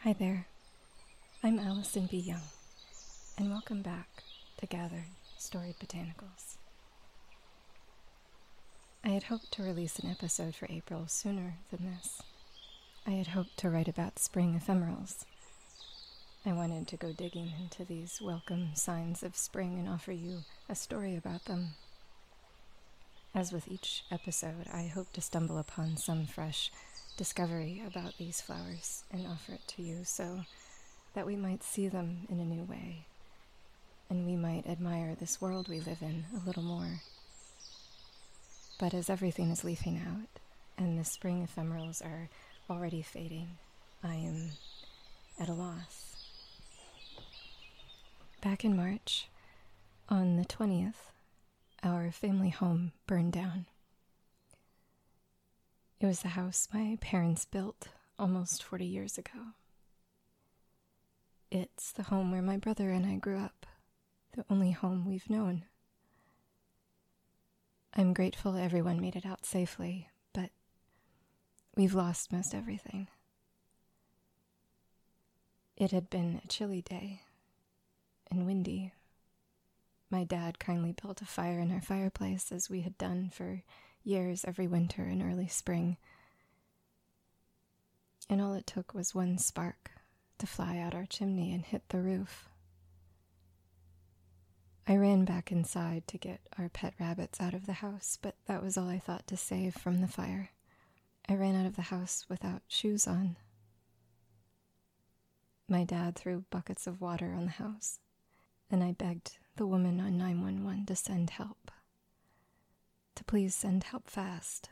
Hi there, I'm Allison B. Young, and welcome back to Gathered Storied Botanicals. I had hoped to release an episode for April sooner than this. I had hoped to write about spring ephemerals. I wanted to go digging into these welcome signs of spring and offer you a story about them. As with each episode, I hope to stumble upon some fresh discovery about these flowers and offer it to you so that we might see them in a new way, and we might admire this world we live in a little more. But as everything is leafing out, and the spring ephemerals are already fading, I am at a loss. Back in March, on the 20th, our family home burned down. It was the house my parents built almost 40 years ago. It's the home where my brother and I grew up, the only home we've known. I'm grateful everyone made it out safely, but we've lost most everything. It had been a chilly day and windy. My dad kindly built a fire in our fireplace, as we had done for years every winter and early spring. And all it took was one spark to fly out our chimney and hit the roof. I ran back inside to get our pet rabbits out of the house, but that was all I thought to save from the fire. I ran out of the house without shoes on. My dad threw buckets of water on the house, and I begged the woman on 911 to send help. To please send help fast.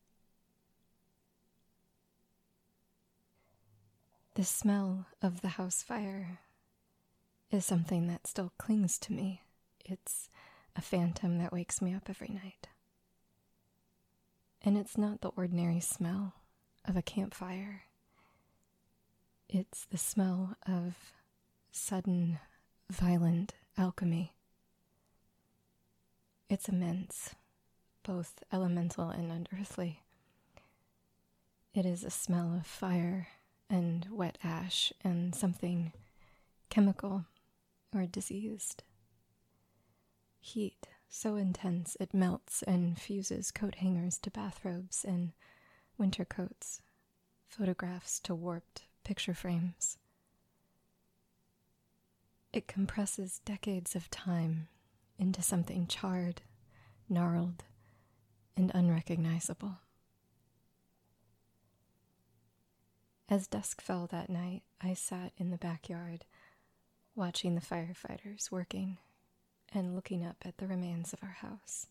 The smell of the house fire is something that still clings to me. It's a phantom that wakes me up every night. And it's not the ordinary smell of a campfire. It's the smell of sudden, violent alchemy. It's immense, both elemental and unearthly. It is a smell of fire and wet ash and something chemical or diseased. Heat so intense it melts and fuses coat hangers to bathrobes and winter coats, photographs to warped picture frames. It compresses decades of time into something charred, gnarled, and unrecognizable. As dusk fell that night, I sat in the backyard, watching the firefighters working and looking up at the remains of our house.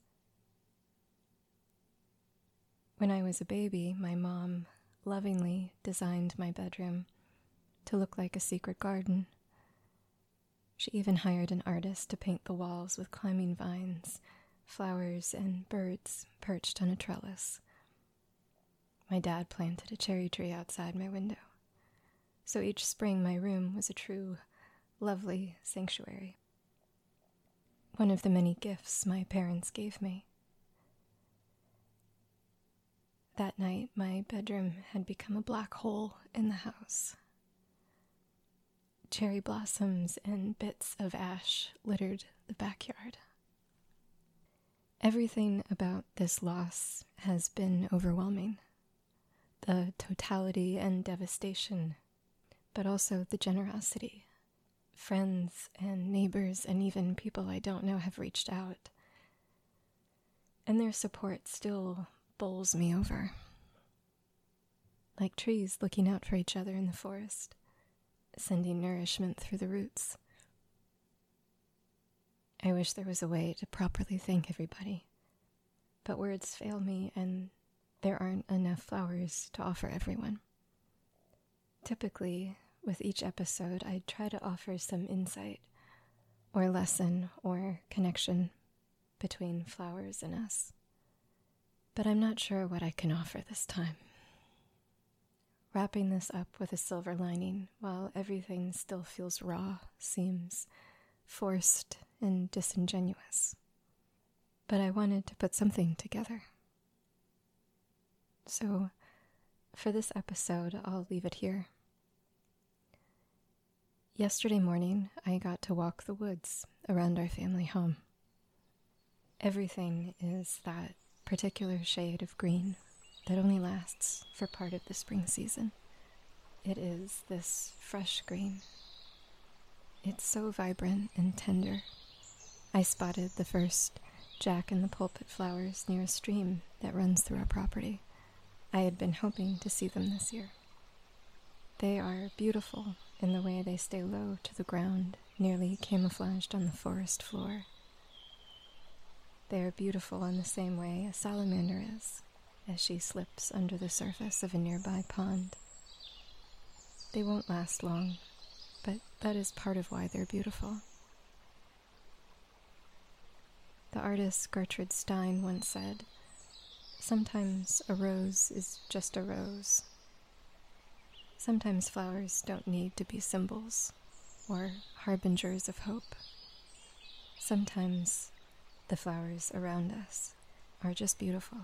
When I was a baby, my mom lovingly designed my bedroom to look like a secret garden. She even hired an artist to paint the walls with climbing vines, flowers, and birds perched on a trellis. My dad planted a cherry tree outside my window, so each spring my room was a true, lovely sanctuary. One of the many gifts my parents gave me. That night, my bedroom had become a black hole in the house. Cherry blossoms and bits of ash littered the backyard. Everything about this loss has been overwhelming. The totality and devastation, but also the generosity. Friends and neighbors and even people I don't know have reached out, and their support still bowls me over. Like trees looking out for each other in the forest, sending nourishment through the roots. I wish there was a way to properly thank everybody, but words fail me and there aren't enough flowers to offer everyone. Typically, with each episode, I try to offer some insight or lesson or connection between flowers and us. But I'm not sure what I can offer this time. Wrapping this up with a silver lining while everything still feels raw seems forced and disingenuous. But I wanted to put something together. So, for this episode, I'll leave it here. Yesterday morning, I got to walk the woods around our family home. Everything is that particular shade of green that only lasts for part of the spring season. It is this fresh green. It's so vibrant and tender. I spotted the first jack-in-the-pulpit flowers near a stream that runs through our property. I had been hoping to see them this year. They are beautiful in the way they stay low to the ground, nearly camouflaged on the forest floor. They are beautiful in the same way a salamander is, as she slips under the surface of a nearby pond. They won't last long, but that is part of why they're beautiful. The artist Gertrude Stein once said, "Sometimes a rose is just a rose." Sometimes flowers don't need to be symbols or harbingers of hope. Sometimes the flowers around us are just beautiful.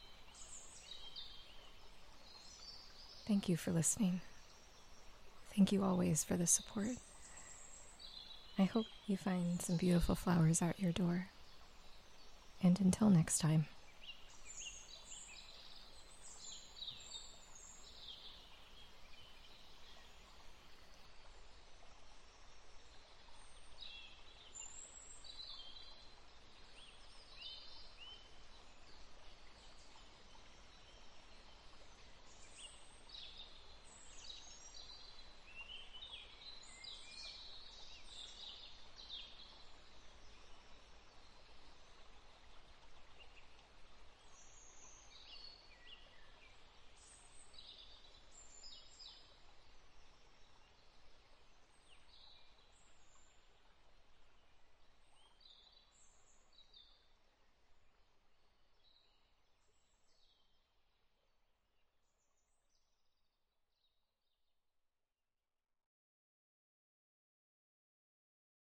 Thank you for listening. Thank you always for the support. I hope you find some beautiful flowers out your door. And until next time.